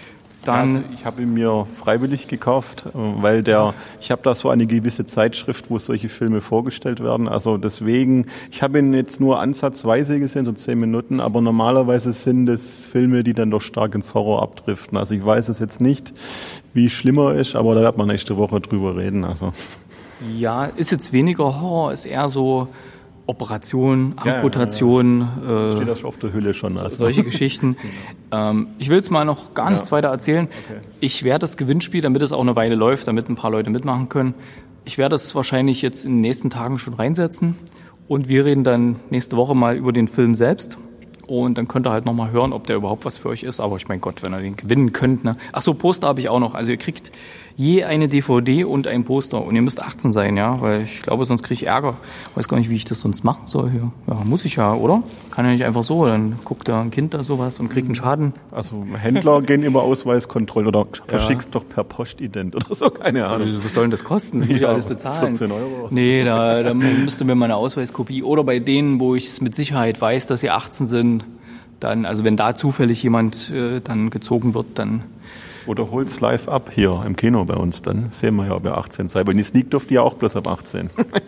Speaker 1: Dann
Speaker 2: also ich habe ihn mir freiwillig gekauft, weil der, ich habe da so eine gewisse Zeitschrift, wo solche Filme vorgestellt werden. Also deswegen, ich habe ihn jetzt nur ansatzweise gesehen, so zehn Minuten, aber normalerweise sind es Filme, die dann doch stark ins Horror abdriften. Also ich weiß es jetzt nicht, wie schlimmer ist, aber da wird man nächste Woche drüber reden. Also
Speaker 1: ja, ist jetzt weniger Horror, ist eher so Operation, Amputation,
Speaker 2: ja, ja, ja. Steht das schon auf der Hülle schon. Also.
Speaker 1: Solche Geschichten. ähm, ich will jetzt mal noch gar nichts ja. weiter erzählen. Okay. Ich werde das Gewinnspiel, damit es auch eine Weile läuft, damit ein paar Leute mitmachen können, ich werde es wahrscheinlich jetzt in den nächsten Tagen schon reinsetzen und wir reden dann nächste Woche mal über den Film selbst und dann könnt ihr halt nochmal hören, ob der überhaupt was für euch ist. Aber ich mein Gott, wenn ihr den gewinnen könnt. Ne? Ach so, Poster habe ich auch noch. Also ihr kriegt je eine D V D und ein Poster. Und ihr müsst achtzehn sein, ja, weil ich glaube, sonst kriege ich Ärger. Weiß gar nicht, wie ich das sonst machen soll hier. Ja, muss ich ja, oder? Kann ja nicht einfach so. Dann guckt da ein Kind da sowas und kriegt einen Schaden.
Speaker 2: Also Händler gehen über Ausweiskontrolle oder verschickst ja. doch per Postident oder so, keine Ahnung.
Speaker 1: Also, was soll denn das kosten? Das muss ich
Speaker 2: ja,
Speaker 1: alles bezahlen.
Speaker 2: vierzehn Euro.
Speaker 1: Nee, da, da müsste mir mal eine Ausweiskopie. Oder bei denen, wo ich es mit Sicherheit weiß, dass sie achtzehn sind, dann, also wenn da zufällig jemand äh, dann gezogen wird, dann...
Speaker 2: Oder holt's live ab hier im Kino bei uns, dann sehen wir ja, ob ihr achtzehn seid. Aber in die Sneak dürft ihr ja auch bloß ab achtzehn.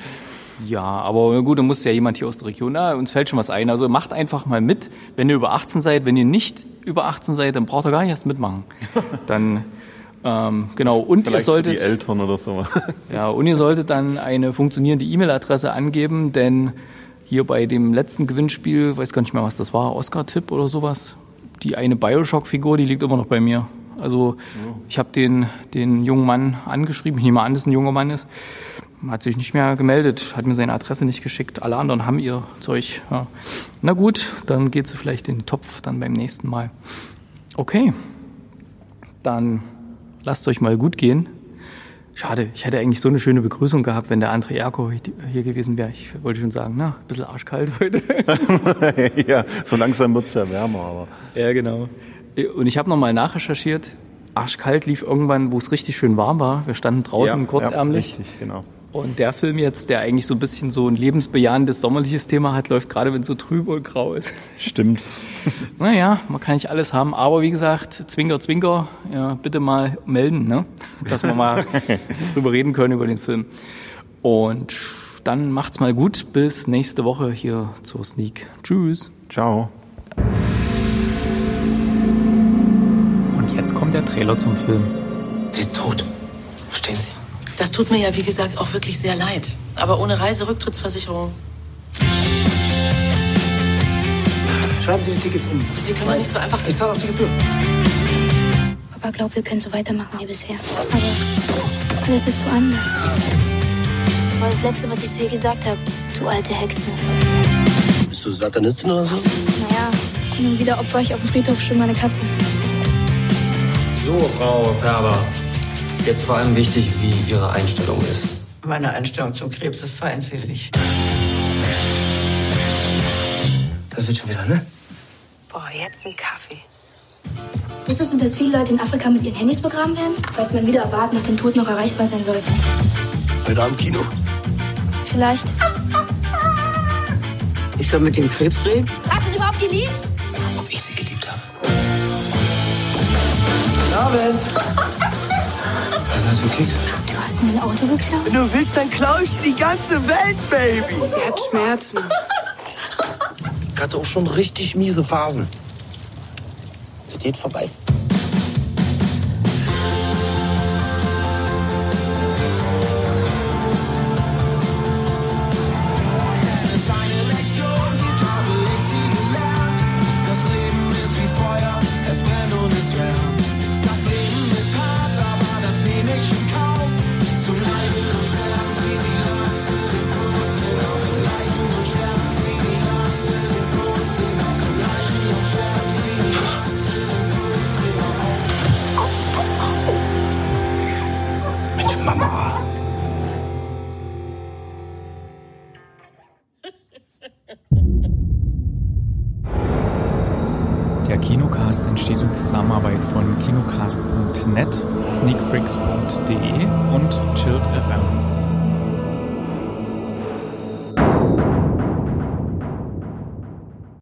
Speaker 1: Ja, aber gut, dann muss ja jemand hier aus der Region, na, uns fällt schon was ein. Also macht einfach mal mit, wenn ihr über achtzehn seid. Wenn ihr nicht über achtzehn seid, dann braucht ihr gar nicht erst mitmachen. Dann, ähm, genau, und
Speaker 2: Vielleicht
Speaker 1: ihr solltet...
Speaker 2: für die Eltern oder so.
Speaker 1: Ja, und ihr solltet dann eine funktionierende E-Mail-Adresse angeben, denn hier bei dem letzten Gewinnspiel, weiß gar nicht mehr, was das war, Oscar-Tipp oder sowas, die eine Bioshock-Figur, die liegt immer noch bei mir. Also ich habe den, den jungen Mann angeschrieben, ich nehme an, dass es ein junger Mann ist, hat sich nicht mehr gemeldet, hat mir seine Adresse nicht geschickt, alle anderen haben ihr Zeug. Ja. Na gut, dann geht sie vielleicht in den Topf dann beim nächsten Mal. Okay, dann lasst euch mal gut gehen. Schade, ich hätte eigentlich so eine schöne Begrüßung gehabt, wenn der André Erko hier gewesen wäre. Ich wollte schon sagen, na, ein bisschen arschkalt heute.
Speaker 2: Ja, so langsam wird es ja wärmer. Aber.
Speaker 1: Ja, genau. Und ich habe nochmal nachrecherchiert. Arschkalt lief irgendwann, wo es richtig schön warm war. Wir standen draußen ja, kurzärmlich.
Speaker 2: Ja, richtig, genau.
Speaker 1: Und der Film jetzt, der eigentlich so ein bisschen so ein lebensbejahendes, sommerliches Thema hat, läuft gerade, wenn es so trüb und grau ist.
Speaker 2: Stimmt.
Speaker 1: Naja, man kann nicht alles haben. Aber wie gesagt, Zwinker, Zwinker, ja, bitte mal melden, ne? Dass wir mal drüber reden können über den Film. Und dann macht's mal gut. Bis nächste Woche hier zur Sneak. Tschüss.
Speaker 2: Ciao.
Speaker 1: Und jetzt kommt der Trailer zum Film.
Speaker 4: Sie ist tot. Verstehen Sie?
Speaker 10: Das tut mir ja, wie gesagt, auch wirklich sehr leid. Aber ohne Reiserücktrittsversicherung.
Speaker 4: Schreiben Sie die Tickets um.
Speaker 10: Sie können ja nicht so einfach...
Speaker 4: Ich zahle auch die Gebühr.
Speaker 11: Papa glaubt, wir können so weitermachen wie bisher. Aber alles ist so anders. Das war das Letzte, was ich zu ihr gesagt habe. Du alte Hexe.
Speaker 4: Bist du Satanistin oder so?
Speaker 11: Naja, hin und wieder opfer ich auf dem Friedhof schon meine Katze.
Speaker 18: So, Frau Färber. Jetzt vor allem wichtig, wie Ihre Einstellung ist.
Speaker 10: Meine Einstellung zum Krebs ist feindselig.
Speaker 4: Das wird schon wieder, ne?
Speaker 10: Boah, jetzt ein Kaffee.
Speaker 11: Wusstest du, dass viele Leute in Afrika mit ihren Handys begraben werden? Falls man wieder erwarten nach dem Tod noch erreichbar sein sollte.
Speaker 4: Heute Abend Kino.
Speaker 11: Vielleicht.
Speaker 10: Ich soll mit dem Krebs reden?
Speaker 11: Hast du sie überhaupt geliebt?
Speaker 4: Ob ich sie geliebt habe? Guten Abend. Was ist das für ein Keks?
Speaker 11: Du hast mir ein Auto geklaut?
Speaker 15: Wenn du willst, dann klau ich dir die ganze Welt, Baby.
Speaker 10: Sie hat Schmerzen.
Speaker 4: Ich hatte auch schon richtig miese Phasen. Das geht vorbei.
Speaker 1: Der Kinocast entsteht in Zusammenarbeit von kinocast punkt net, sneakfreaks punkt de und Chilled F M.